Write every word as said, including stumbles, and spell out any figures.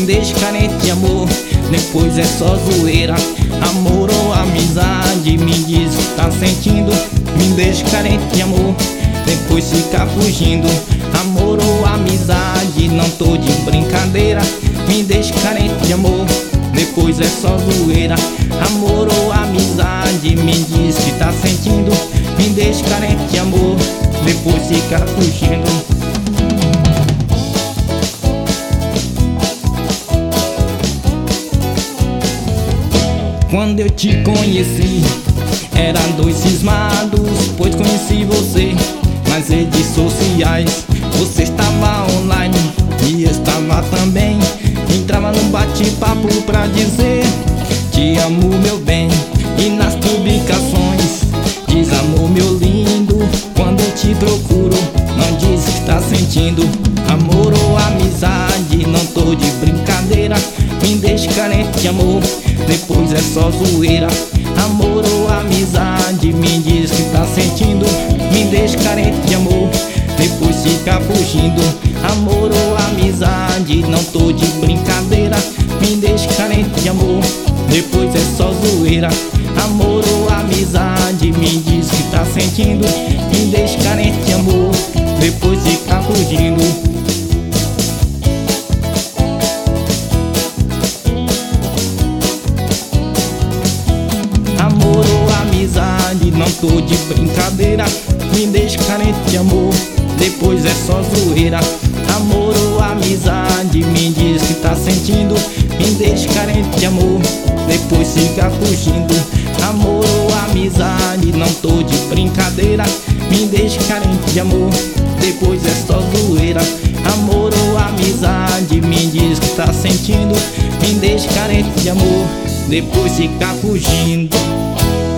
deixa carente de amor, depois é só zoeira. Amor ou amizade, me diz o que tá sentindo. Me deixa carente de amor, depois fica fugindo. Amor ou amizade, não tô de brincadeira. Me deixa carente de amor, depois é só zoeira. Amor ou amizade, me diz o que tá sentindo. Me deixa carente de amor, depois fica fugindo. Quando eu te conheci, eram dois cismados, pois conheci você nas redes sociais. Você estava online e eu estava também. Entrava num bate-papo pra dizer te amo, meu bem. E nas publicações diz amor, meu lindo. Quando eu te procuro, não diz que tá sentindo. Amor ou amizade, não tô de brincadeira. Me deixa carente de amor, depois é só zoeira. Amor ou amizade, me diz que tá sentindo. Me deixa carente de amor, depois fica fugindo. Amor ou amizade, não tô de brincadeira. Me deixa carente de amor, depois é só zoeira. Amor ou amizade, me diz que tá sentindo. Me deixa carente de amor, depois fica fugindo. Amor ou amizade, não tô de brincadeira. Me deixa carente de amor, depois é só zoeira. Amor ou amizade, me diz que tá sentindo. Me deixa carente de amor, depois fica fugindo. Amor ou amizade, não tô de brincadeira. Me deixa carente de amor, depois é só zoeira. Amor ou amizade, me diz que tá sentindo. Me deixa carente de amor, depois fica fugindo.